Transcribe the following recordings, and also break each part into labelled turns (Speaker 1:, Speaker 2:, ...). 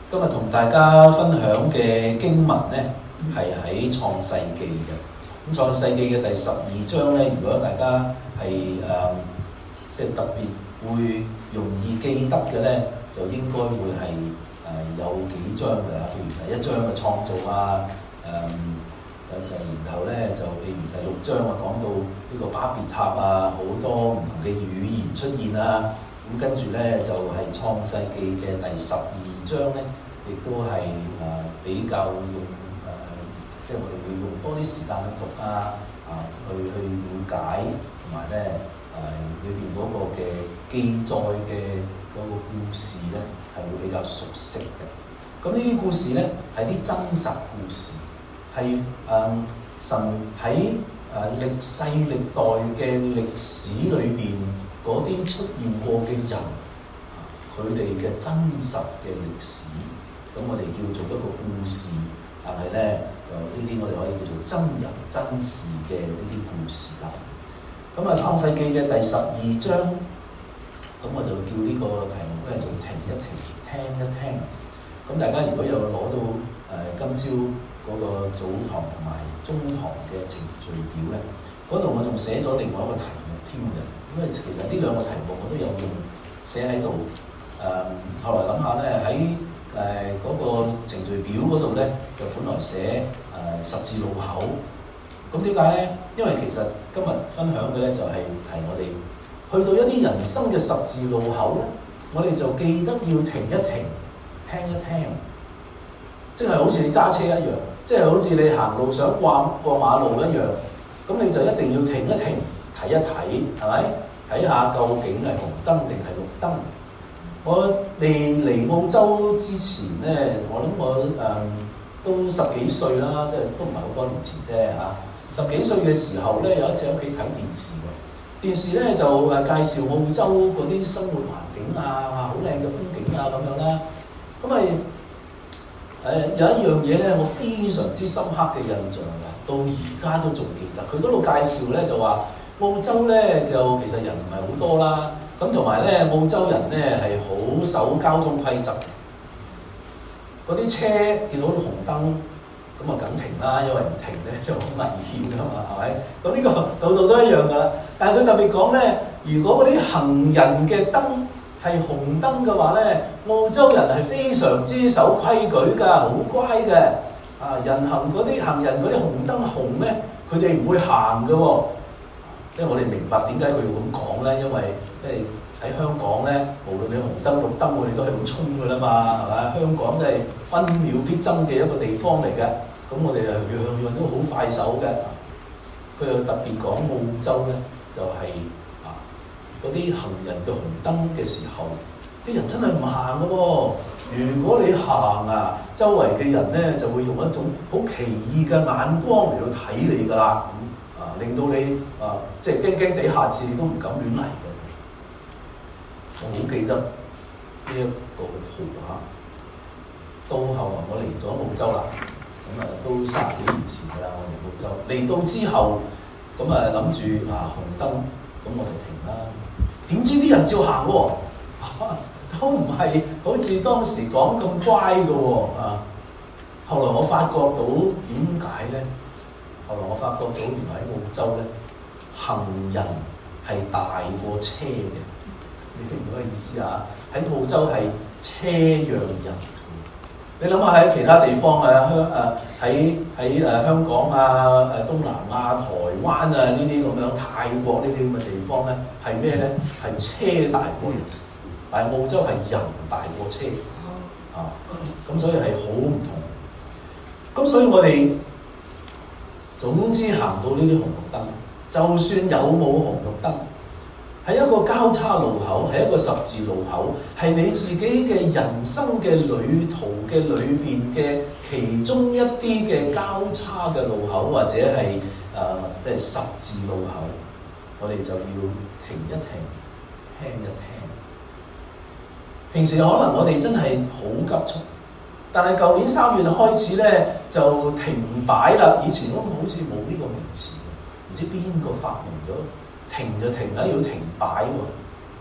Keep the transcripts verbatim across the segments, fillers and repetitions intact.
Speaker 1: 今日同大家分享嘅經文咧，係喺創世記嘅。咁創世記嘅第十二章咧，如果大家係誒即係特別會容易記得嘅咧，就應該會係誒、呃、有幾章嘅。譬如第一章嘅創造啊，誒、呃、誒，然後咧就譬如第六章啊，講到呢個巴別塔啊，好多唔同嘅語言出現啊。咁跟住咧就係、是、創世記嘅第十二章咧，亦都係誒、呃、比較用誒、呃，即係我哋會用多啲時間去讀啊，啊去去了解，同埋咧誒裏邊嗰個嘅記載嘅嗰個故事咧，係會比較熟悉嘅。咁呢啲故事咧係啲真實故事，係誒、呃、神喺誒、呃、歷世歷代嘅歷史裏邊。嗰啲出現過嘅人，佢哋嘅真實嘅歷史，咁我哋叫做一個故事。但係咧，就呢啲我哋可以叫做真人真事嘅呢啲故事啦。咁啊，創世記嘅第十二章，咁我就叫呢個題目咧做停一停，聽一聽。咁大家如果有攞到誒、呃、今朝嗰個早堂同埋中堂嘅程序表咧，嗰度我仲寫咗另外一個題目添嘅。因為其實呢兩個題目我都有用寫喺度，誒、呃、後來諗下咧喺誒嗰個程序表嗰度咧，就本來寫誒、呃、十字路口，咁點解咧？因為其實今日分享嘅咧就係、是、提我哋去到一啲人生嘅十字路口咧，我哋就記得要停一停，聽一聽，即係好似你揸車一樣，即係好似你行路想過過馬路一樣，咁你就一定要停一停，睇一睇，係咪？睇下究竟係紅燈定係綠燈。我哋嚟澳洲之前咧，我諗我誒、嗯、都十幾歲啦，即係都唔係好多年前啫嚇。十幾歲嘅時候咧，有一次喺屋企睇電視喎，電視咧就誒介紹澳洲嗰啲生活環境啊，好靚嘅風景啊咁樣啦。咁咪誒有一樣嘢咧，我非常之深刻嘅印象㗎，到而家都仲記得。佢嗰度介紹咧就話。澳洲咧就其實人唔係好多啦，咁同埋咧澳洲人咧係好守交通規則嘅。嗰啲車見到紅燈，咁啊梗停啦，因為唔停咧就好危險㗎嘛，係咪？咁呢個度度都一樣㗎啦。但係佢特別講咧，如果嗰啲行人嘅燈係紅燈嘅話咧，澳洲人係非常之守規矩㗎，好乖嘅。啊，人行嗰啲行人嗰啲紅燈紅咧，佢哋唔會行嘅喎。即係我哋明白點解佢要咁講咧，因為即係喺香港咧，無論你紅燈綠燈，我哋都係咁衝㗎啦嘛，係咪？香港真係分秒必爭嘅一個地方嚟嘅，咁我哋啊樣樣都好快手嘅。佢又特別講澳洲咧，就係、是、啊嗰啲行人嘅紅燈嘅時候，啲人真係唔行嘅喎。如果你行啊，周圍嘅人咧就會用一種好奇異嘅眼光嚟到睇你㗎啦。啊！令到你啊，即係驚驚地，下次你都唔敢亂嚟嘅。我好記得呢一個圖畫。到後來我嚟咗澳洲啦，咁啊都三十幾年前㗎啦，我嚟澳洲。嚟到之後，咁啊諗住啊紅燈，咁我就停啦。點知啲人照行喎、啊，都唔係好似當時講咁乖嘅喎啊！後來我發覺到點解咧？後來我發覺到原來喺澳洲咧，行人係大過車嘅，你明唔明個意思啊？喺澳洲係車讓人。你諗下喺其他地方啊，香誒喺喺誒香港啊、誒東南亞、台灣啊呢啲咁樣，泰國呢啲咁嘅地方咧，係咩咧？係車大過人，但係澳洲係人大過車啊，咁所以係好唔同。咁所以我哋。總之行到呢啲紅綠燈，就算有冇紅綠燈，係一個交叉路口，係一個十字路口，係你自己嘅人生嘅旅途嘅裏邊嘅其中一啲嘅交叉嘅路口，或者係誒即係十字路口，我哋就要停一停，聽一聽。平時可能我哋真係好急促。但係舊年三月開始咧就停擺啦。以前我好似冇呢個名詞嘅，唔知邊個發明咗停就停啦，要停擺喎。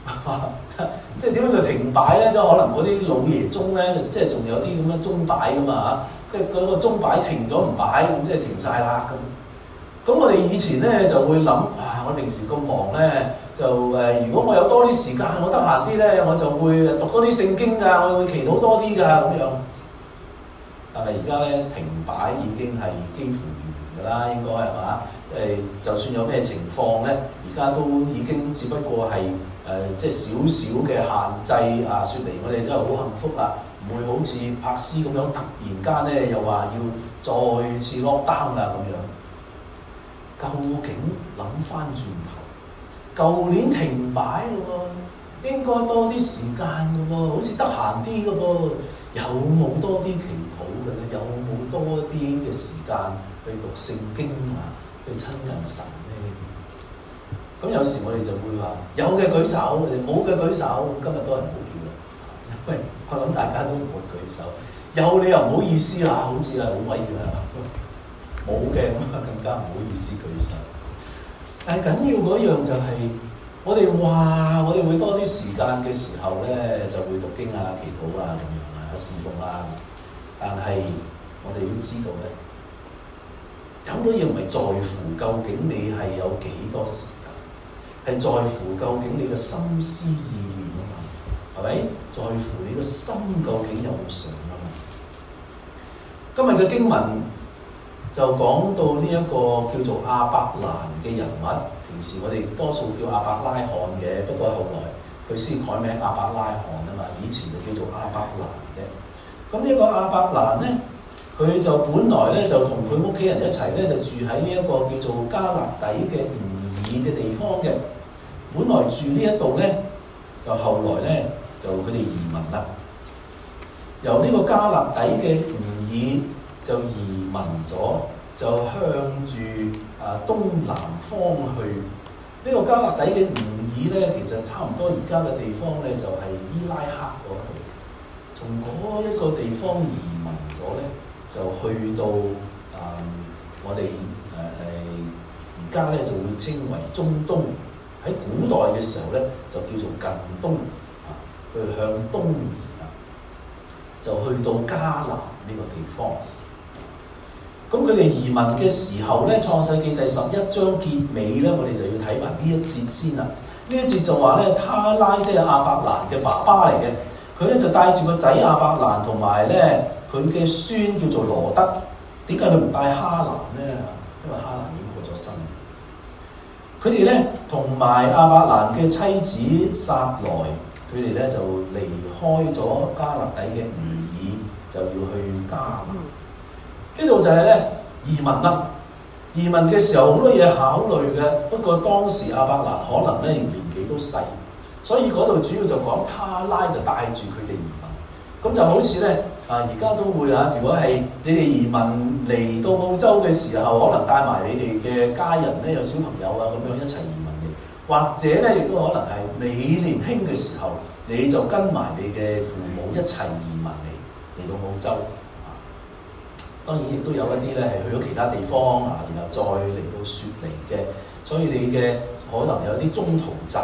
Speaker 1: 即係點樣叫停擺咧？即係可能嗰啲老爺鐘咧，即係仲有啲咁樣鐘擺噶嘛嚇，跟住嗰個鐘擺停咗唔擺，咁即係停晒啦咁。咁我哋以前咧就會諗，啊我平時咁忙咧，就誒、呃、如果我有多啲時間，我得閒啲咧，我就會讀多啲聖經㗎，我會祈禱多啲㗎咁樣。但係而家咧停擺已經係幾乎完㗎啦，應該係嘛？誒就算有咩情況咧，而家都已經只不過係誒、呃、即係少少嘅限制啊，説嚟我哋真係好幸福啦，唔會好似柏斯咁樣突然間咧又話要再次 lockdown 啦咁樣。究竟諗翻轉頭，舊年停擺嘅喎，應該多啲時間嘅喎，好似得閒啲嘅噃，有冇多啲祈禱嘅咧？有冇多啲嘅時間去讀聖經啊，去親近神咧？咁有時我哋就會話有嘅舉手，冇嘅舉手。今日都係唔好叫啦，因為我諗大家都唔會舉手。有你又唔好意思啦，好似係好威㗎。冇嘅咁啊，更加唔好意思舉手。但係緊要嗰樣就係、是，我哋話我哋會多啲時間嘅時候咧，就會讀經啊、祈禱啊咁樣啊、侍奉啊。但係我哋要知道咧，有好多嘢唔係在乎究竟你係有幾多時間，係在乎究竟你嘅心思意念啊嘛，係咪？在乎你嘅心究竟有冇上啊嘛。今日嘅經文就講到呢一個叫做亞伯蘭嘅人物，平時我哋多數叫亞伯拉罕嘅，不過後來佢先改名亞伯拉罕啊嘛，以前就叫做亞伯蘭嘅。咁呢個亞伯蘭咧，佢就本來咧就同佢屋企人一齊咧，就住喺呢一個叫做加勒底嘅吾爾嘅地方嘅。本來住呢一度咧，就後來咧就佢哋移民啦，由呢個加勒底嘅吾爾就移民咗，就向住啊東南方去。呢、這個加勒底嘅吾爾咧，其實差唔多而家嘅地方咧，就係、是、伊拉克嗰度。從嗰一個地方移民咗咧，就去到啊、嗯、我哋誒誒而家咧就會稱為中東。喺古代嘅時候咧，就叫做近東啊。佢向東移啊，就去到迦南呢個地方。咁佢哋移民嘅時候咧，《創世記》第十一章結尾咧，我哋就要睇埋呢一節先啦。呢一節就話咧，他拉即係亞伯蘭嘅爸爸嚟嘅，佢咧就帶住個仔亞伯蘭同埋咧佢嘅孫叫做羅德。點解佢唔帶哈蘭咧？因為哈蘭已經過咗身。佢哋咧同埋亞伯蘭嘅妻子撒萊，佢哋咧就離開咗加勒底嘅吾爾，就要去迦南。呢度就係咧移民啦。移民嘅時候好多嘢考慮嘅，不過當時亞伯蘭可能咧年紀都細，所以嗰度主要就講他拉就帶住佢哋移民。咁就好似咧啊，而家都會啊，如果係你哋移民嚟到澳洲嘅時候，可能帶埋你哋嘅家人咧，有小朋友啊咁樣一齊移民嚟，或者咧亦都可能係你年輕嘅時候，你就跟埋你嘅父母一齊移民嚟嚟到澳洲。當然亦都有一啲咧係去咗其他地方啊，然後再嚟到雪梨嘅，所以你嘅可能有啲中途站。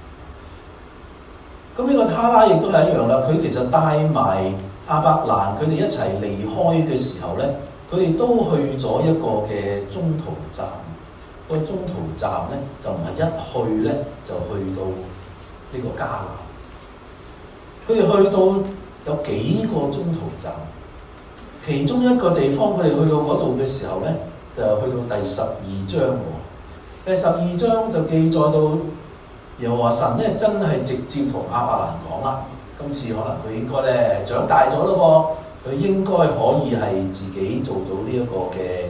Speaker 1: 咁呢個他拉亦都係一樣啦，佢其實帶埋亞伯蘭佢哋一齊離開嘅時候咧，佢哋都去咗一個嘅中途站。個中途站咧就唔係一去咧就去到呢個迦南，佢哋去到有幾個中途站。其中一個地方，佢哋去到嗰度嘅時候咧，就去到第十二章喎。第十二章就記載到，又話神咧真係直接同亞伯蘭講啦。今次可能佢應該咧長大咗咯喎，佢應該可以係自己做到呢一個嘅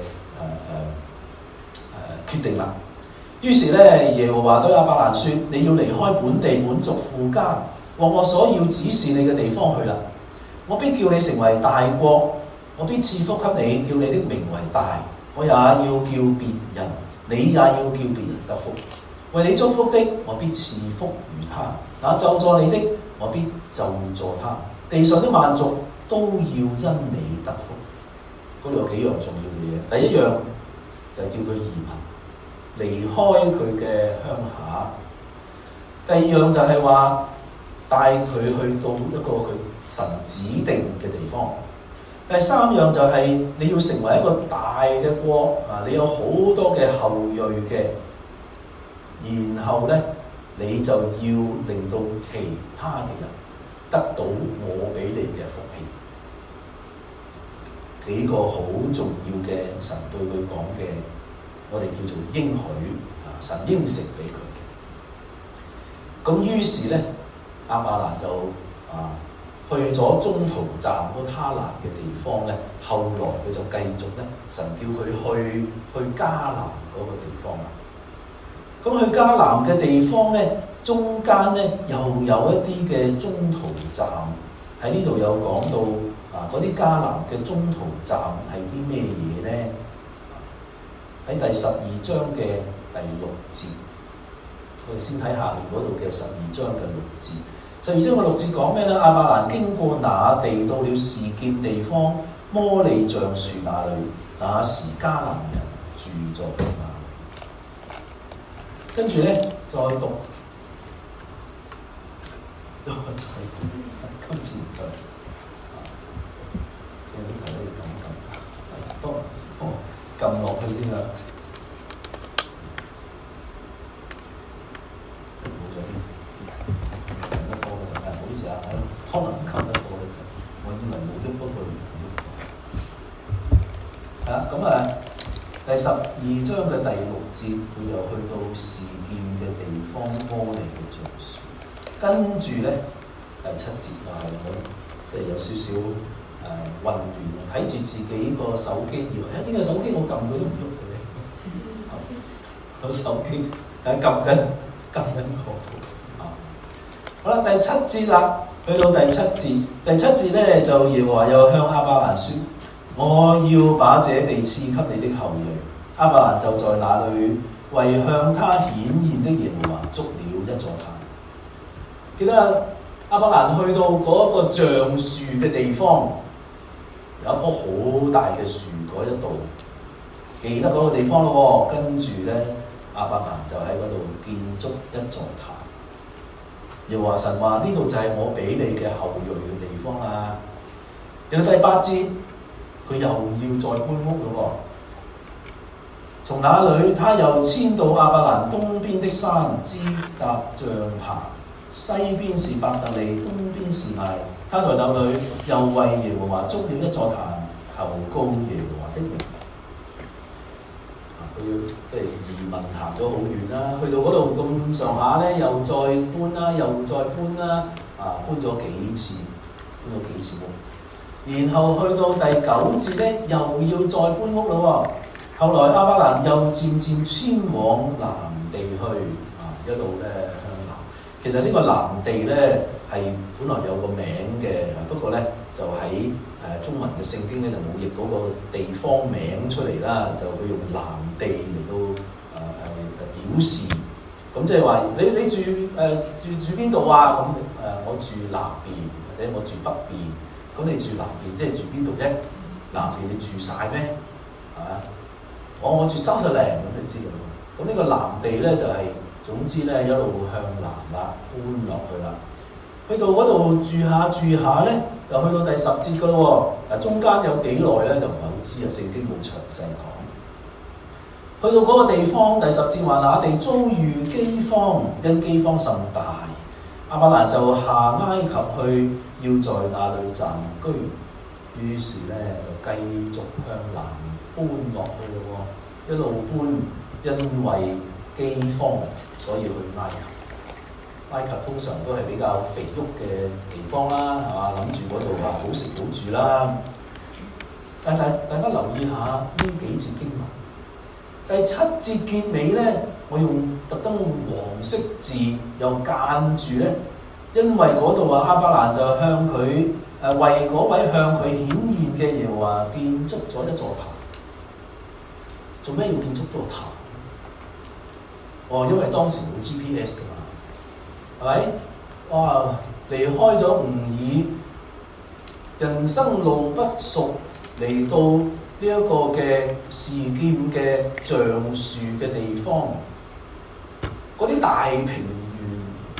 Speaker 1: 誒誒誒決定啦。於是咧，耶和華對亞伯蘭說：你要離開本地本族父家，往我所要指示你嘅地方去啦。我必叫你成為大國。我必賜福給你，叫你的名為大。我也要叫別人，你也要叫別人得福。為你祝福的，我必賜福於他；那咒詛你的，我必咒詛他。地上的萬族都要因你得福。嗰度有幾樣重要嘅嘢。第一樣就係叫佢移民，離開佢嘅鄉下。 第二樣就係話帶佢去到一個佢神指定嘅地方。第三樣就係你要成為一個大嘅國啊！你有好多嘅後裔嘅，然後咧你就要令到其他嘅人得到我俾你嘅福氣。幾個好重要嘅神對佢講嘅，我哋叫做應許啊！神應承俾佢嘅。咁於是咧，亞伯蘭就啊〜去咗中途站嗰他蘭嘅地方咧，後來佢就繼續咧，神叫佢去去迦南嗰個地方啦。咁去迦南嘅地方咧，中間咧又有一啲嘅中途站，喺呢度有講到啊，嗰啲迦南嘅中途站係啲咩嘢咧？喺第十二章嘅第六節，我哋先睇下邊嗰度嘅十二章嘅六節。十二章嘅六節講咩咧？亞伯蘭經過那地，到了示劍地方摩利橡樹那裏，那時迦南人住在那裏。跟住咧，再讀，再再讀，今次唔對，有啲題都要撳撳，多哦撳落去先啦。可能撳得到咧，就我以為冇啲波對唔到。係啦，咁啊，第十二章嘅第六節，佢又去到示劍嘅地方摩利嘅橡樹。跟住咧，第七節就係我即係有少少誒、呃、混亂啊！睇住自己個手機，以為啊呢個手機我撳佢都唔喐嘅，個手機喺撳緊撳緊個啊！好啦，第七節啦。去到第七節，第七節咧就耶和華又向亞伯蘭說：我要把這地賜給你的後裔。亞伯蘭就在那裏為向他顯現的耶和華築了一座壇。記得亞伯蘭去到嗰個橡樹嘅地方，有一棵好大嘅樹嗰一度，記得嗰個地方咯。跟住咧，亞伯蘭就喺嗰度建築一座壇。耶和華神話呢度就係我俾你嘅後裔嘅地方啦。然後第八節，佢又要再搬屋咯。從那裏，他又遷到亞伯蘭東邊的山，支搭帳棚，西邊是伯特利，東邊是艾。他在那裏又為耶和華築了一座壇，求告耶和華的名。佢要即係移民行咗好遠啦，去到嗰度咁上下咧，又再搬啦，又再搬啦，啊搬咗幾次，搬咗幾次屋。然後去到第九節咧，又要再搬屋咯喎。後來亞伯蘭又漸漸遷往南地去，啊一路咧向南。其實呢個南地咧係本來有個名嘅，不過咧就喺誒中文嘅聖經咧就冇譯嗰個地方名出嚟啦，就佢用南地嚟到誒誒、呃、表示。咁即係話你你住誒、呃、住住邊度啊？咁誒、呃、我住南邊或者我住北邊。咁你住南邊即係住邊度啫？南邊你住晒咩？係嘛？我我住 Sutherland 咁你知㗎啦。咁呢個南地咧就係、是、總之咧一路向南啦，搬落去啦。去到嗰度住下住下咧，又去到第十節㗎咯喎。嗱，中間有幾耐咧就唔係好知啊，聖經冇詳細講。去到嗰個地方，第十節話那地遭遇饑荒，因饑荒甚大，亞伯蘭就下埃及去，要在那裏暫居。於是咧就繼續向南搬落去咯喎，一路搬，因為饑荒，所以去埃及。埃及通常都係比較肥沃嘅地方啦，係嘛？諗住嗰度話好食好住啦。但係大家留意下呢幾節經文，第七節結尾咧，我用特登用黃色字又間住咧，因為嗰度話亞伯蘭就向佢誒、呃、為嗰位向佢顯現嘅耶和華建築咗一座壇。做咩要建築座壇？哦，因為當時冇 G P S 㗎嘛。係咪？哇！離開咗吾珥，人生路不熟，嚟到呢一個嘅示劍嘅橡樹嘅地方，嗰啲大平原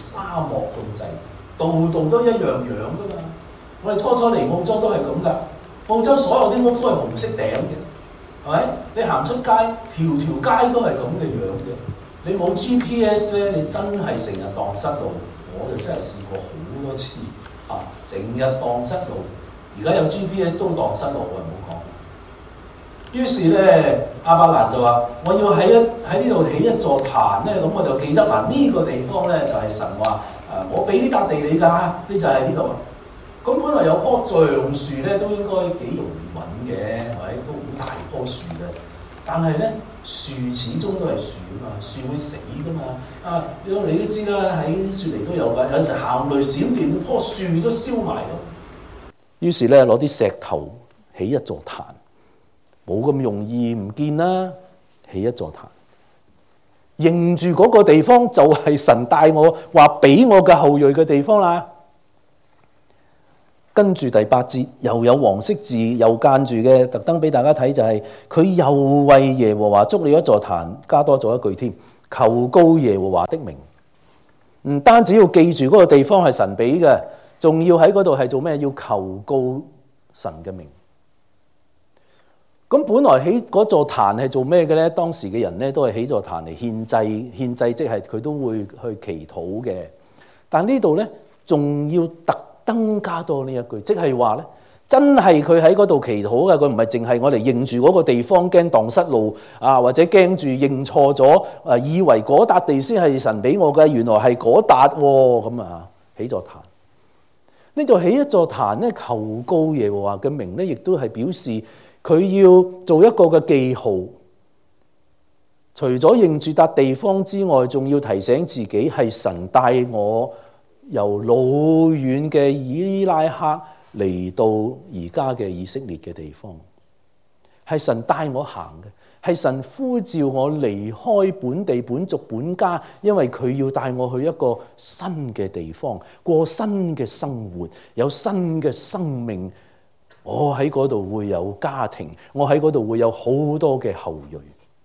Speaker 1: 沙漠咁滯，度度都一樣樣噶嘛。我哋初初嚟澳洲都係咁噶，澳洲所有啲屋都係紅色頂嘅，係咪？你行出街，條條街都係咁嘅樣嘅。你冇 G P S 咧，你真係成日蕩失路。我就真係試過好多次啊，成日蕩失路。而家有 G P S 都蕩失路啊，唔好講。於是咧，亞伯蘭就話：我要喺一喺呢度起一座壇咧，咁我就記得嗱，呢個地方咧就係神話誒，我俾呢笪地你㗎，呢就係呢度。咁本來有棵橡樹咧，都應該幾容易揾嘅，係咪？都好大棵樹嘅。但係咧，樹始終都係樹啊嘛，樹會死㗎嘛。啊，你都知啦，喺雪梨都有㗎，有時行雷閃電，棵樹都燒埋咯。於是咧，攞啲石頭起一座壇。冇咁容易唔見啦，起一座壇，認住嗰個地方就係神帶我話俾我嘅後裔嘅地方啦。跟住第八節又有黃色字又間住嘅，特登俾大家睇就係、是、佢又為耶和華築了一座壇，加多咗一句添，求告耶和華的名。唔單止要記住嗰個地方係神俾嘅，仲要喺嗰度係做咩？要求告神嘅名。咁本來起嗰座壇係做咩嘅咧？當時嘅人咧都係起座壇嚟獻祭，獻祭即係佢都會去祈禱嘅。但呢度咧仲要特登加多呢一句，即係話咧真係佢喺嗰度祈禱嘅，佢唔係淨係我哋認住嗰個地方驚蕩失路啊，或者驚住認錯咗啊，以為嗰笪地先係神俾我嘅，原來係嗰笪喎咁啊！起座壇呢度起一座壇咧，求告耶和華嘅名咧，亦都係表示。佢要做一個嘅記號，除咗認住笪地方之外，仲要提醒自己係神帶我由老遠嘅以拉克嚟到而家嘅以色列嘅地方，係神帶我行嘅，係神呼召我離開本地本族本家，因為佢要帶我去一個新嘅地方，過新嘅生活，有新嘅生命。我喺嗰度會有家庭，我喺嗰度會有好多嘅後裔，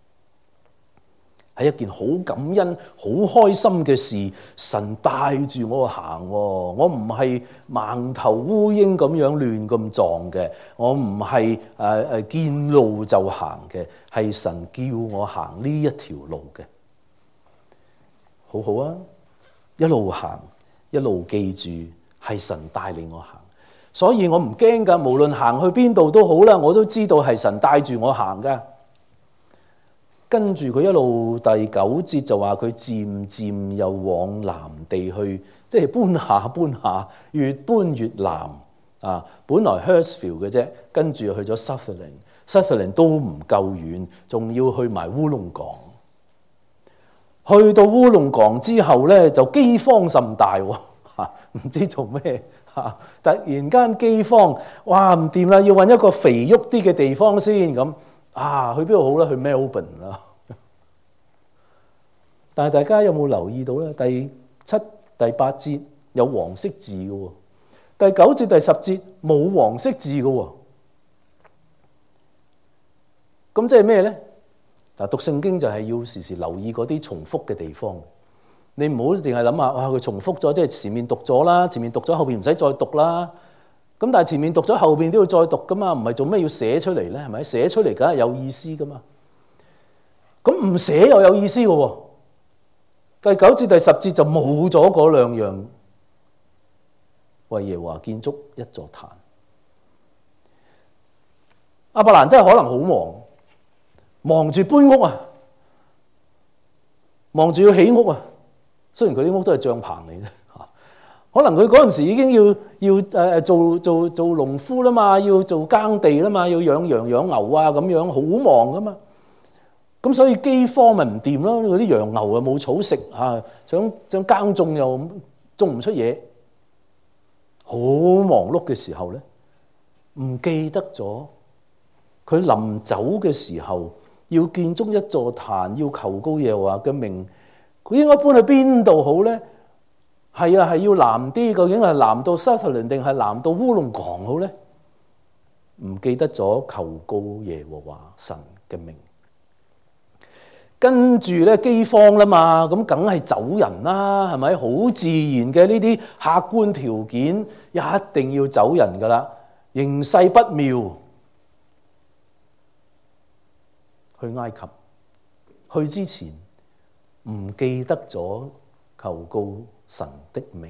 Speaker 1: 係一件好感恩、好開心嘅事。神帶住我行，我唔係盲頭烏蠅咁樣亂咁撞嘅，我唔係誒誒見路就行嘅，係神叫我行呢一條路嘅，好好啊！一路行，一路記住係神帶領我行。所以我唔驚噶，無論行去邊度都好啦，我都知道係神帶住我行噶。跟住佢一路第九節就話佢漸漸又往南地去，即係搬下搬下，越搬越南啊！本來 Hurstville 嘅啫，跟住去咗 Sutherland，Sutherland 都唔夠遠，仲要去埋烏龍港。去到烏龍港之後咧，就饑荒甚大喎，嚇唔知做咩。突然間饑荒，哇唔掂啦，要揾一個肥沃啲嘅地方先咁啊！去邊度好咧？去 Melbourne 啦。但係大家有冇留意到咧？第七、第八節有黃色字嘅喎，第九節、第十節冇黃色字嘅喎。咁即係咩咧？嗱，讀聖經就係要時時留意嗰啲重複嘅地方。你唔好淨係諗下，哇！佢重複咗，即係前面讀咗啦，前面讀咗，後邊唔使再讀啦。咁但係前面讀咗，後邊都要再讀噶嘛？唔係做咩要寫出嚟咧？係咪？寫出嚟梗係有意思噶嘛？咁唔寫又有意思嘅喎。第九節、第十節就冇咗嗰兩樣，為耶和華建築一座壇。亞伯蘭真係可能好忙，忙住搬屋啊，忙住要起屋啊。雖然佢啲屋都係帳棚嚟嘅，可能佢嗰陣時已經要要誒做做做農夫啦嘛，要做耕地啦嘛，要養羊養牛啊咁樣，好忙噶嘛。咁所以饑荒咪唔掂咯，嗰啲羊牛又冇草食嚇，想想耕種又種唔出嘢，好忙碌嘅時候咧，唔記得咗佢臨走嘅時候要建築一座壇，要求告耶和華嘅名。佢應該搬去邊度好咧？係啊，係要南啲，究竟係南到 Sutherland 定係南到烏龍港好咧？唔記得咗求告耶和華神嘅名。
Speaker 2: 跟住咧饑荒啦嘛，咁梗係走人啦，係咪？好自然嘅呢啲客觀條件，一定要走人噶啦。形勢不妙，去埃及，去之前唔記得咗求告神的名。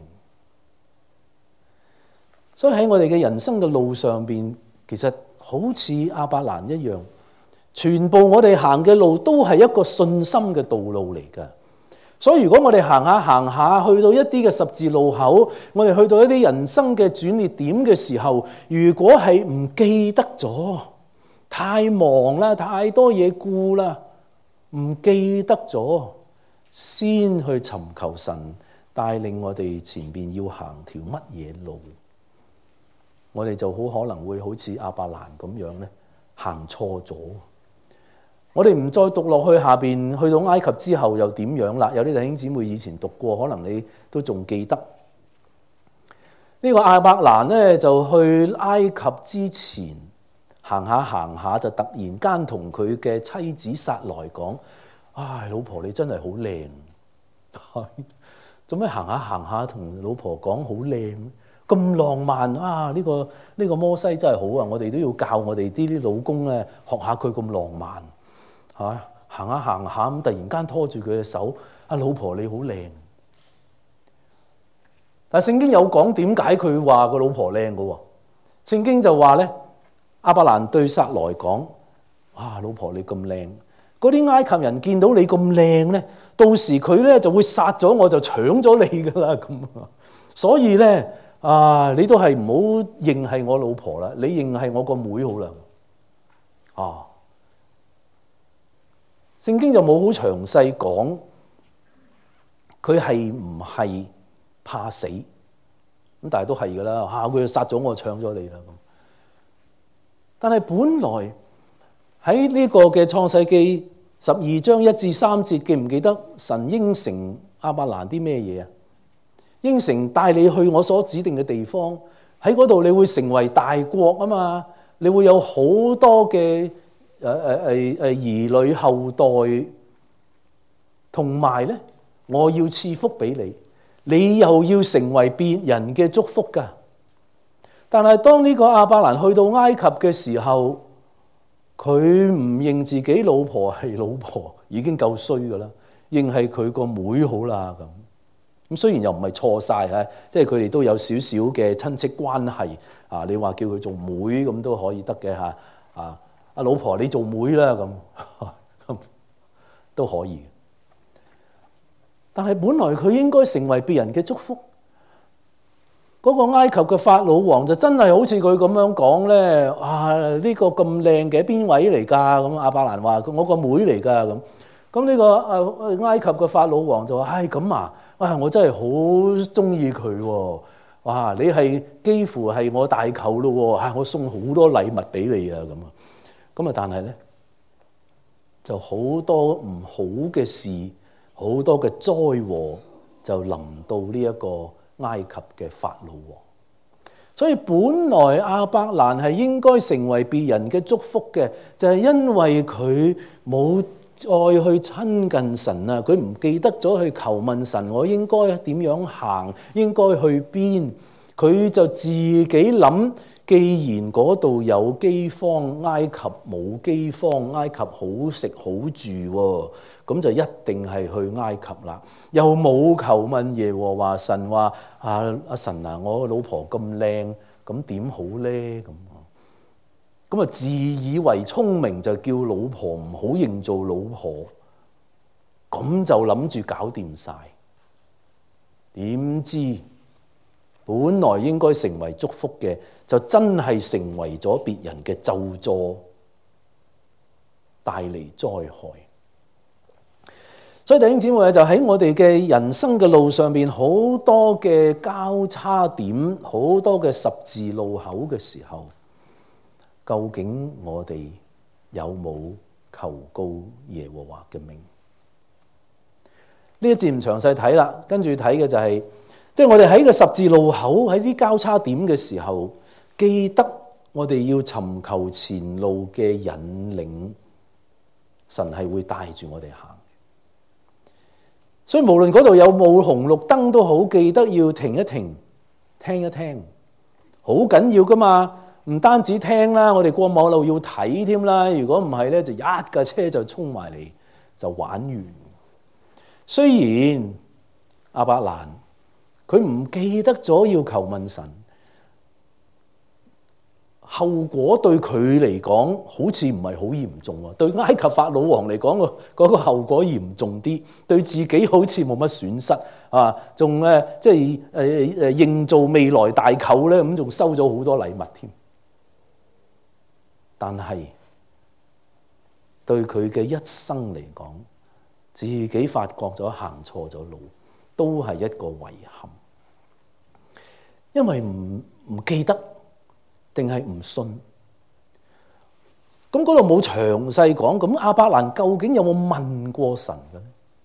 Speaker 2: 所以喺我哋嘅人生嘅路上邊，其實好似亞伯蘭一樣，全部我哋行嘅路都係一個信心嘅道路嚟㗎。所以如果我哋行下行下去到一啲嘅十字路口，我哋去到一啲人生嘅轉捩點嘅時候，如果係唔記得咗，太忙啦，太多嘢顧啦，唔記得咗，先去尋求神帶領我哋前邊要行條乜嘢路，我哋就好可能會好似亞伯蘭咁樣咧，行錯咗。我哋唔再讀落去下邊，去到埃及之後又點樣啦？有啲弟兄姊妹以前讀過，可能你都仲記得。呢個亞伯蘭咧就去埃及之前行下行下，就突然間同佢嘅妻子撒萊講：唉，老婆你真係好靚。做咩行下行下同老婆講好靚？咁浪漫啊！呢個呢個摩西真係好啊！我哋都要教我哋啲啲老公咧學下佢咁浪漫。嚇，行下行下咁，突然間拖住佢嘅手，啊，老婆你好靚。但係聖經有講點解佢話個老婆靚嘅喎？聖經就話咧，亞伯蘭對撒萊講：哇，老婆你咁靚，嗰啲埃及人見到你咁靚咧，到時佢咧就會殺咗我，就搶咗你㗎啦咁。所以咧啊，你都係唔好認係我老婆啦，你認係我個妹好啦。啊！聖經就冇好詳細講佢係唔係怕死，咁但係都係噶啦嚇，佢就殺咗我，搶咗你啦咁。但係本來喺呢個嘅創世記十二章一至三節，記唔記得神應承亞伯蘭啲咩嘢啊？應承帶你去我所指定嘅地方，喺嗰度你會成為大國啊嘛，你會有好多嘅。誒誒誒誒兒女後代，同埋咧，我要賜福俾你，你又要成為別人嘅祝福噶。但係當呢個亞伯蘭去到埃及嘅時候，佢唔認自己老婆係老婆，已經夠衰噶啦，認係佢個妹好啦咁。咁雖然又唔係錯晒嚇，即係佢哋都有少少嘅親戚關係啊。你話叫佢做妹咁都可以得嘅嚇啊。阿老婆你做妹啦咁，都可以。但係本來佢應該成為別人嘅祝福。嗰、那個埃及嘅法老王就真係好似佢咁樣講咧，啊呢、這個咁靚嘅邊位嚟㗎？咁亞伯蘭話：我個妹嚟㗎咁。咁呢個誒埃及嘅法老王就話：唉咁啊，哇我真係好中意佢喎！哇你係幾乎係我大舅咯喎！啊我送好多禮物俾你啊咁啊！咁啊！但係咧，就好多唔好嘅事，好多嘅災禍就臨到呢一個埃及嘅法老王。所以本來亞伯蘭係應該成為別人嘅祝福嘅，就係因為佢冇再去親近神啊！佢唔記得咗去求問神，我應該點樣行，應該去邊？佢就自己諗。既然嗰度有饑荒，埃及冇饑荒，埃及好食好住喎，咁就一定係去埃及啦。又冇求問耶和華神話啊，阿神啊，我老婆咁靚，咁點好咧？咁咁啊，自以為聰明就叫老婆唔好認做老婆，咁就諗住搞掂晒。點知？本來應該成為祝福嘅，就真係成為咗別人嘅咒詛，帶嚟災害。所以弟兄姊妹就喺我哋嘅人生嘅路上邊，好多嘅交叉點，好多嘅十字路口嘅時候，究竟我哋有冇求告耶和華嘅名？呢一節唔詳細睇啦，跟住睇嘅就係、是。即係我哋喺個十字路口喺啲交叉點嘅時候，記得我哋要尋求前路嘅引領，神係會帶住我哋行。 所以無論嗰度有冇紅綠燈都好，記得要停一停，聽一聽，好緊要噶嘛。唔單止聽啦，我哋過馬路要睇添啦。如果唔係咧，就一架車就衝埋嚟，就玩完。雖然亞伯蘭佢唔記得咗要求問神，後果對佢嚟講好似唔係好嚴重喎。對埃及法老王嚟講，個嗰個後果嚴重啲，對自己好似冇乜損失啊，仲誒即係誒誒營造未來大舅咧，咁仲收咗好多禮物添。但係對佢嘅一生嚟講，自己發覺咗行錯咗路，都係一個遺憾。因為唔唔記得定係唔信，咁嗰度冇詳細講。咁亞伯蘭究竟有冇問過神嘅咧？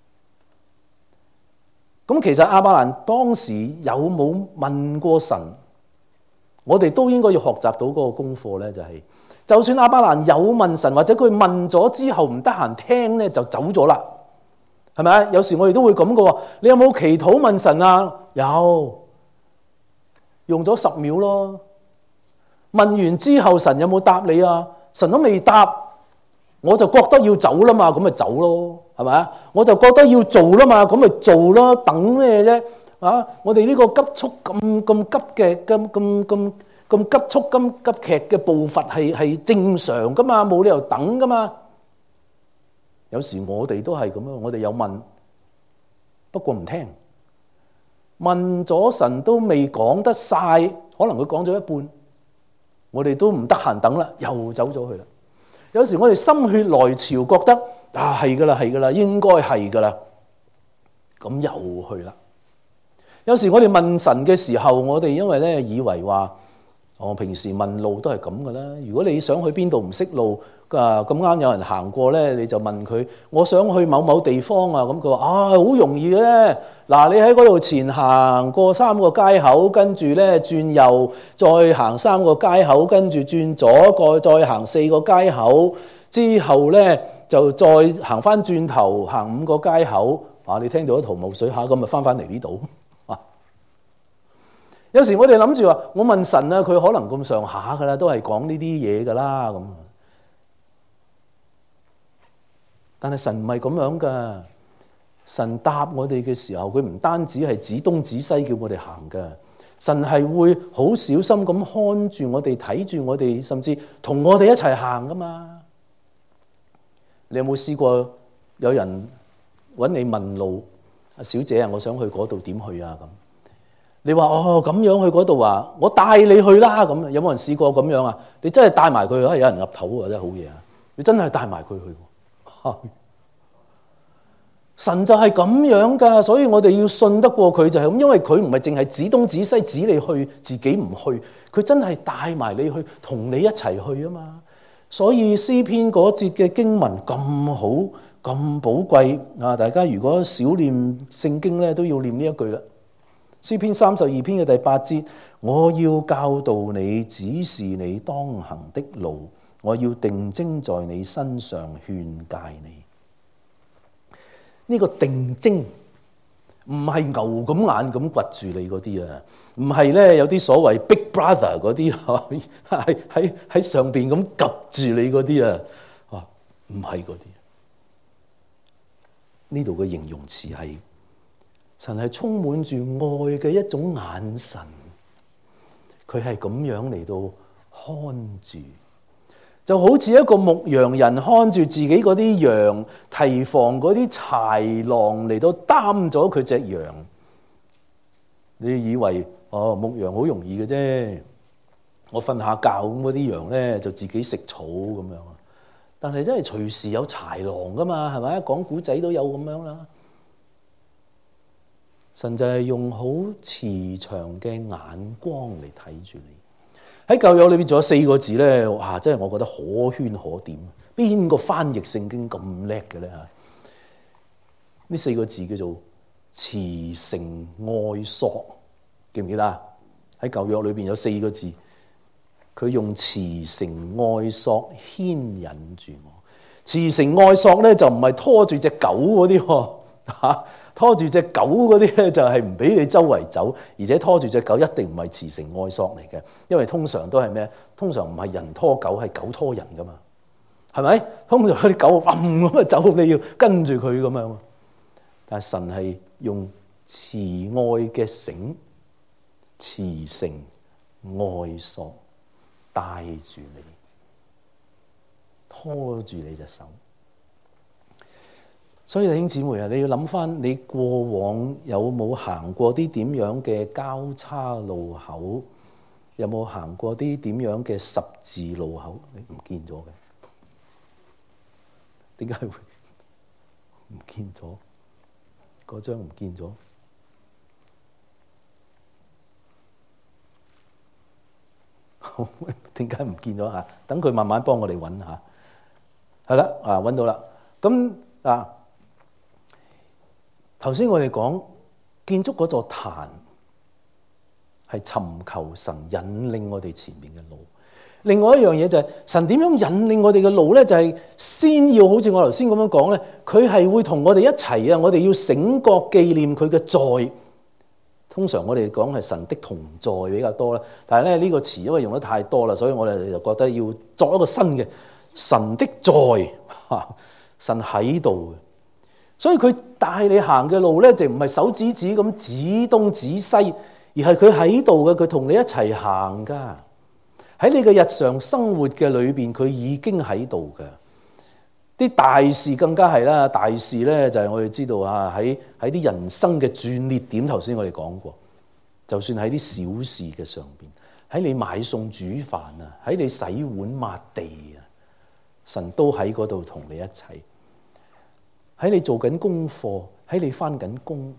Speaker 2: 咁其實亞伯蘭當時有冇問過神？我哋都應該要學習到嗰個功課咧，就係、是。就算亞伯蘭有問神，或者佢問咗之後唔得閒聽咧，就走咗啦，係咪啊？有時我哋都會咁嘅喎。你有冇祈禱問神啊？有，用咗十秒咯。問完之後，神有冇答你啊？神都未答，我就覺得要走啦嘛，咁咪走咯，係咪啊？我就覺得要做啦嘛，咁咪做咯，等咩啫？啊！我哋呢個急速咁咁急嘅咁咁咁。咁急速、咁急劇嘅步伐係係正常噶嘛，冇理由等噶嘛。有時我哋都係咁樣，我哋有問，不過唔聽。問咗神都未講得晒，可能佢講咗一半，我哋都唔得閒等啦，又走咗去啦。有時我哋心血來潮，覺得啊係噶啦，係噶啦，應該係噶啦，咁又去啦。有時我哋問神嘅時候，我哋因為咧以為話。我平時問路都係咁噶啦。如果你想去邊度唔識路，啊咁啱有人行過咧，你就問佢：我想去某某地方啊。咁佢話：啊，好容易嘅啫。嗱，你喺嗰度前行過三個街口，跟住咧轉右，再行三個街口，跟住轉左，過再行四個街口，之後咧就再行翻轉頭行五個街口。啊，你聽到一頭霧水下，咁咪翻返嚟呢度。有時我哋諗住話，我問神啊，佢可能咁上下噶啦，都係講呢啲嘢噶啦咁。但係神唔係咁樣噶，神答我哋嘅時候，佢唔單止係指東指西叫我哋行噶，神係會好小心咁看住我哋，睇住我哋，甚至同我哋一齊行噶嘛。你有冇試過有人揾你問路？阿小姐啊，我想去嗰度，點去啊？咁。你話哦咁樣去嗰度啊，我帶你去啦咁。有冇人試過咁樣啊？你真係帶埋佢去，有人岌頭啊，真係好嘢啊！你真係帶埋佢去，神就係咁樣噶，所以我哋要信得過佢就係咁，因為佢唔係淨係指東指西指你去，自己唔去，佢真係帶埋你去，同你一齊去啊嘛。所以詩篇嗰節嘅經文咁好咁寶貴啊！大家如果少念聖經咧，都要念呢一句啦。詩篇三十二篇嘅第八節，我要教導你，指示你當行的路，我要定睛在你身上勸誡你。呢、這個定睛唔係牛咁眼咁掘住你嗰啲啊，唔係咧有啲所謂 Big Brother 嗰啲喺喺喺上邊咁及住你嗰啲啊，啊唔係嗰啲。呢度嘅形容詞係。神係充滿住愛嘅一種眼神，佢係咁樣嚟到看住，就好似一個牧羊人看住自己嗰啲羊，提防嗰啲豺狼嚟到擔咗佢隻羊。你以為哦牧羊好容易嘅啫，我瞓下覺咁嗰啲羊咧就自己食草咁樣，但係真係隨時有豺狼噶嘛，係咪？講古仔都有咁樣啦。神就係用好慈祥嘅眼光嚟睇住你。喺舊約裏邊仲有四個字咧，哇！真係我覺得可圈可點。邊個翻譯聖經咁叻嘅咧？呢四個字叫做慈繩愛索，記唔記得啊？喺舊約裏邊有四個字，佢用慈繩愛索牽引住我。慈繩愛索咧就唔係拖住隻狗嗰啲喎。 嚇，拖住隻狗嗰啲咧就係唔俾你周圍走，而且拖住隻狗一定唔係慈繩愛索嚟嘅，因為通常都係咩？通常唔係人拖狗，係狗拖人噶嘛，係咪？通常啲狗嗡咁啊走，你要跟住佢咁樣。但係神係用慈愛嘅繩、慈繩愛索帶住你，拖住你隻手。所以弟兄姊妹啊，你要諗翻你過往有冇行過啲點樣嘅交叉路口？有冇行過啲點樣嘅十字路口？你唔見咗嘅，點解會唔見咗？嗰張唔見咗，點解唔見咗嚇？等佢慢慢幫我哋揾下。係啦，啊揾到啦。咁啊，頭先我哋講建築嗰座壇係尋求神引領我哋前面嘅路。另外一樣嘢就係神點樣引領我哋嘅路咧？就係先要好似我頭先咁樣講咧，佢係會同我哋一齊啊！我哋要醒覺紀念佢嘅在。通常我哋講係神的同在比較多啦，但係咧呢個詞因為用得太多啦，所以我哋就覺得要作一個新嘅神的在嚇，神喺度嘅。所以佢帶你行嘅路咧，就唔係手指指咁指東指西，而係佢喺度嘅，佢同你一齊行噶。喺你嘅日常生活嘅裏邊，佢已經喺度嘅。啲大事更加係啦，大事咧就係我哋知道啊，喺喺啲人生嘅轉捩點，頭先我哋講過，就算喺啲小事嘅上邊，喺你買餸煮飯啊，喺你洗碗抹地啊，神都喺嗰度同你一齊。喺你做緊功課，喺你返緊工，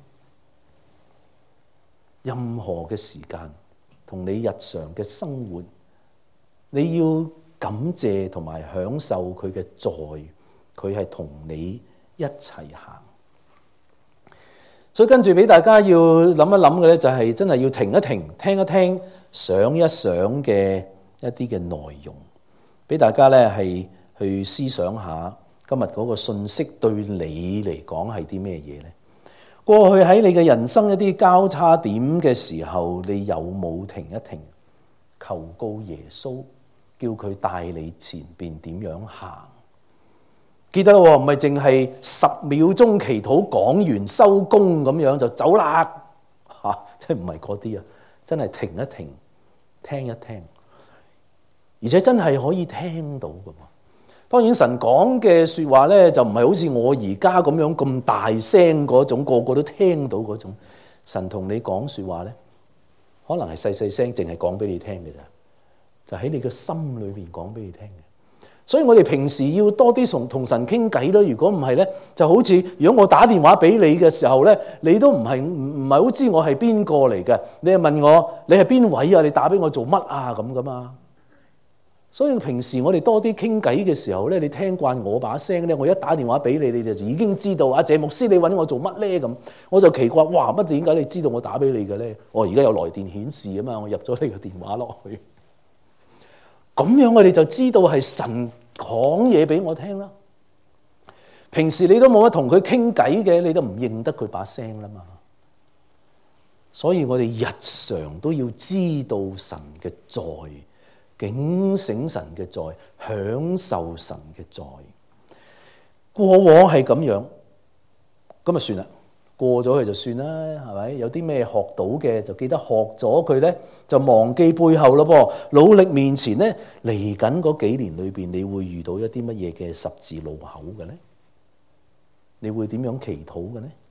Speaker 2: 任何嘅時間同你日常嘅生活，你要感謝同埋享受佢嘅在，佢係同你一齊行。所以跟住俾大家要諗一諗嘅咧，就係真係要停一停、聽一聽、想一想嘅一啲嘅內容，俾大家咧係去思想下今日嗰個信息對你嚟講係啲咩嘢咧？過去喺你嘅人生一啲交叉點嘅時候，你有冇停一停，求告耶穌？叫佢帶你前邊點樣行？記得喎，唔係淨係十秒鐘祈禱講完收工咁樣就走啦嚇，即係唔係嗰啲啊？真係停一停，聽一聽，而且真係可以聽到㗎喎。當然神講嘅説話咧，就唔係好似我而家咁樣咁大聲嗰種，個個都聽到嗰種。神同你講説話咧，可能係細細聲，淨係講俾你聽嘅咋。就喺你嘅心裏邊講俾你聽嘅，所以我哋平時要多啲同同神傾偈咯。如果唔係咧，就好似如果我打電話俾你嘅時候咧，你都唔係唔唔係好知我係邊個嚟嘅，你係問我你係邊位啊？你打俾我做乜啊？咁噶嘛。所以平時我哋多啲傾偈嘅時候咧，你聽慣我把聲咧，我一打電話俾你，你就已經知道啊，謝牧師你揾我做乜咧？咁我就奇怪，哇乜點解你知道我打俾你嘅咧？我而家有來電顯示啊嘛，我入咗你個電話落去。咁樣我哋就知道係神講嘢俾我聽啦。平時你都冇乜同佢傾偈嘅，你都唔認得佢把聲啦嘛。所以我哋日常都要知道神嘅在，警醒神嘅在，享受神嘅在。過往係咁樣，咁就算啦。過咗去就算啦，係咪？有啲咩學到嘅就記得學咗佢咧，就忘記背後咯噃。努力面前咧，嚟緊嗰幾年裏邊，你會遇到一啲乜嘢嘅十字路口嘅咧？你會點樣祈禱嘅咧？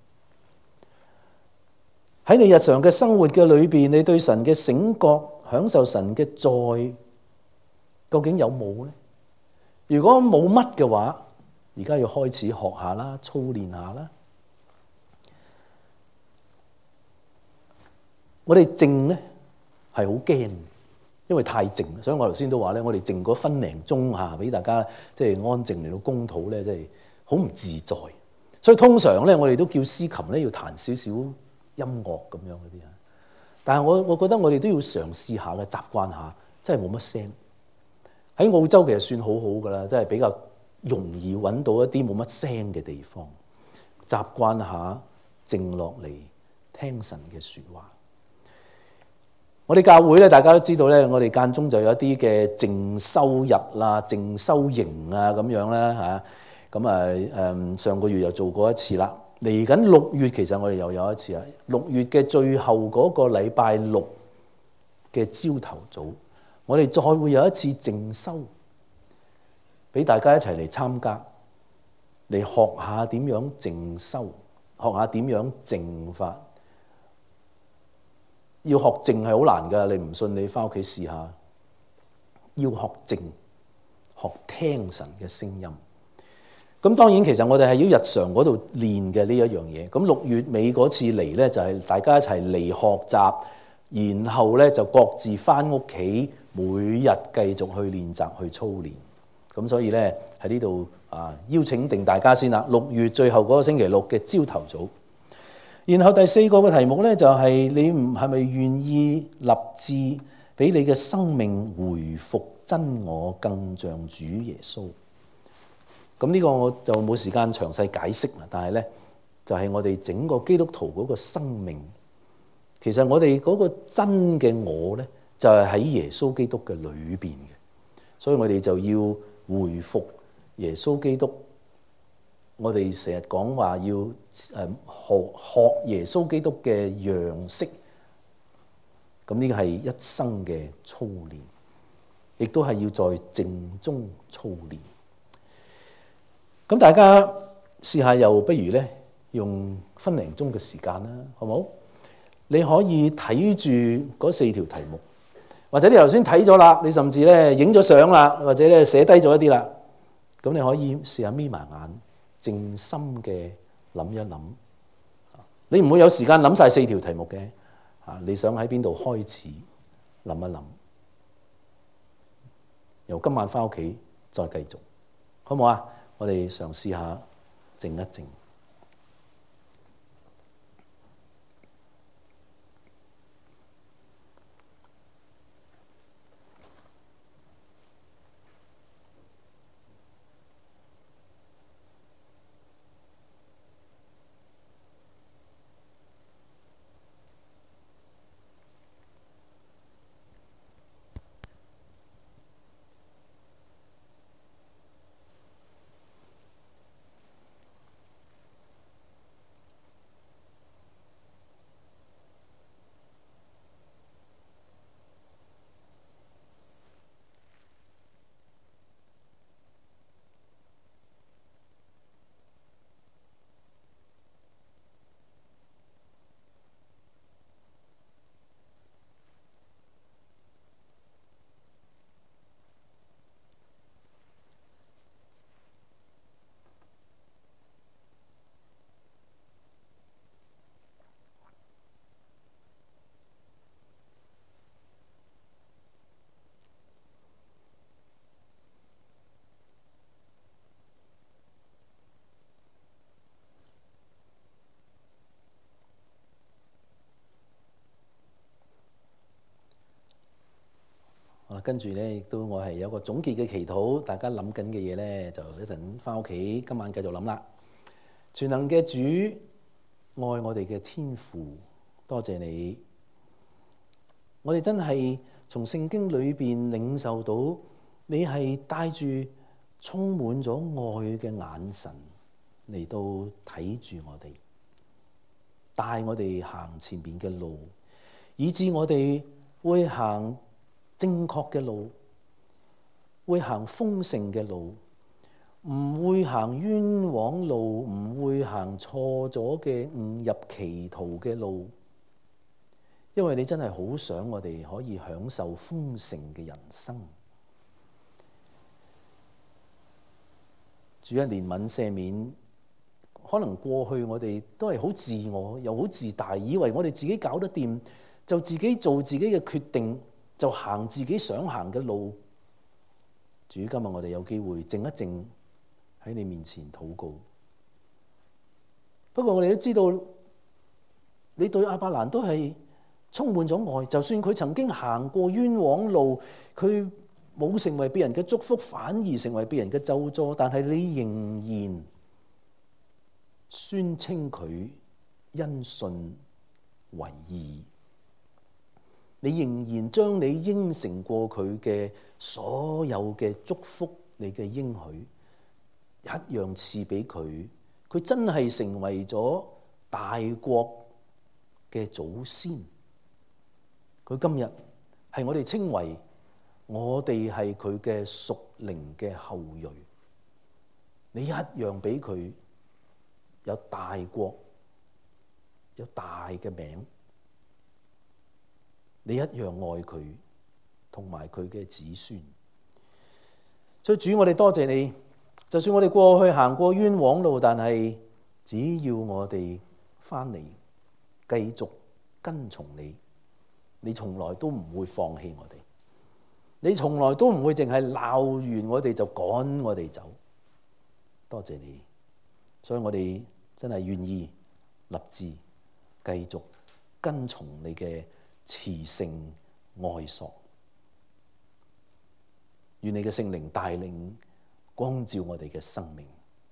Speaker 2: 喺你日常嘅生活嘅裏邊，你對神嘅醒覺、享受神嘅在，究竟有冇咧？如果冇乜嘅話，而家要開始學下啦，操練下啦。我哋靜咧係好驚，因為太靜，所以我頭先都話咧，我哋靜嗰分零鐘嚇，俾大家即係安靜嚟到公禱咧，即係好唔自在。所以通常咧，我哋都叫司琴咧要彈少少音樂咁樣嗰啲啊。但係我我覺得我哋都要嘗試下嘅，習慣下，真係冇乜聲。喺澳洲其實算好好噶啦，真係比較容易揾到一啲冇乜聲嘅地方。 習慣下靜落嚟聽神嘅説話。我哋教會咧，大家都知道咧，我哋間中就有一啲嘅靜修日啦、靜修營啊咁樣啦嚇。咁啊誒，上個月又做過一次啦。嚟緊六月其實我哋又有一次啊。六月嘅最後嗰個禮拜六嘅朝頭早，我哋再會有一次靜修，俾大家一齊嚟參加，嚟學下點樣靜修，學下點樣靜法。要學靜係好難㗎，你唔信你返屋企試下。要學靜，學聽神嘅聲音。咁當然其實我哋係要日常嗰度練嘅呢一樣嘢。咁六月尾嗰次嚟咧，就係大家一齊嚟學習，然後咧就各自返屋企，每日繼續去練習去操練。咁所以咧喺呢度啊，邀請定大家先啦。六月最後嗰個星期六嘅朝頭早。然後第四個嘅題目咧就係你唔係咪願意立志俾你嘅生命回復真我，更像主耶穌？咁呢個我就冇時間詳細解釋啦。但係咧就係我哋整個基督徒嗰個生命，其實我哋嗰個真嘅我咧就係喺耶穌基督嘅裏邊嘅，所以我哋就要回復耶穌基督。我哋成日講話要誒學學耶穌基督嘅樣式，咁呢個係一生嘅操練，亦都係要在靜中操練。咁大家試下，又不如咧用分零鐘嘅時間啦，好冇？你可以睇住嗰四條題目，或者你頭先睇咗啦，你甚至咧影咗相啦，或者咧寫低咗一啲啦，咁你可以試下眯埋眼。靜心嘅諗一諗，你唔會有時間諗晒四條題目嘅，啊！你想喺邊度開始諗一諗，由今晚返屋企再繼續，好唔好啊？我哋嘗試下靜一靜。跟住咧，亦都我係有個總結嘅祈禱，大家諗緊嘅嘢咧，就一陣返屋企，今晚繼續諗啦。全能嘅主，愛我哋嘅天父，多謝你。我哋真係從聖經裏邊領受到，你係帶住充滿咗愛嘅眼神嚟到睇住我哋，帶我哋行前面嘅路，以致我哋會行正確嘅路，會行豐盛嘅路，唔會行冤枉路，唔會行錯咗嘅誤入歧途嘅路。因為你真係好想我哋可以享受豐盛嘅人生。主，一憐憫赦免，可能過去我哋都係好自我又好自大，以為我哋自己搞得掂，就自己做自己嘅決定，就行自己想行嘅路。主，今日我哋有機會靜一靜喺你面前禱告。不過我哋都知道，你對亞伯蘭都係充滿咗愛，就算佢曾經行過冤枉路，佢冇成為別人嘅祝福，反而成為別人嘅咒詛，但係你仍然宣稱佢因信為義。你仍然將你應承過佢嘅所有嘅祝福，你嘅應許一樣賜俾佢。佢真係成為咗大國嘅祖先。佢今日係我哋稱為我哋係佢嘅屬靈嘅後裔。你一樣俾佢有大國，有大嘅名。你一樣愛佢同埋佢嘅子孫。所以主，我哋多謝你。就算我哋過去行過冤枉路，但係只要我哋翻嚟繼續跟從你，你從來都唔會放棄我哋。你從來都唔會淨係鬧完我哋就趕我哋走。多謝你。所以我哋真係願意立志繼續跟從你嘅慈繩愛索。願你嘅聖靈帶領光照我哋嘅生命。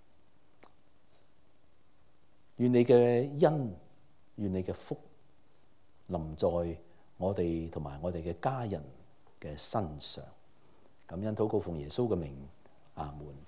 Speaker 2: 願你嘅恩，願你嘅福臨在我哋同埋我哋嘅家人嘅身上。感恩禱告奉耶穌嘅名，阿門。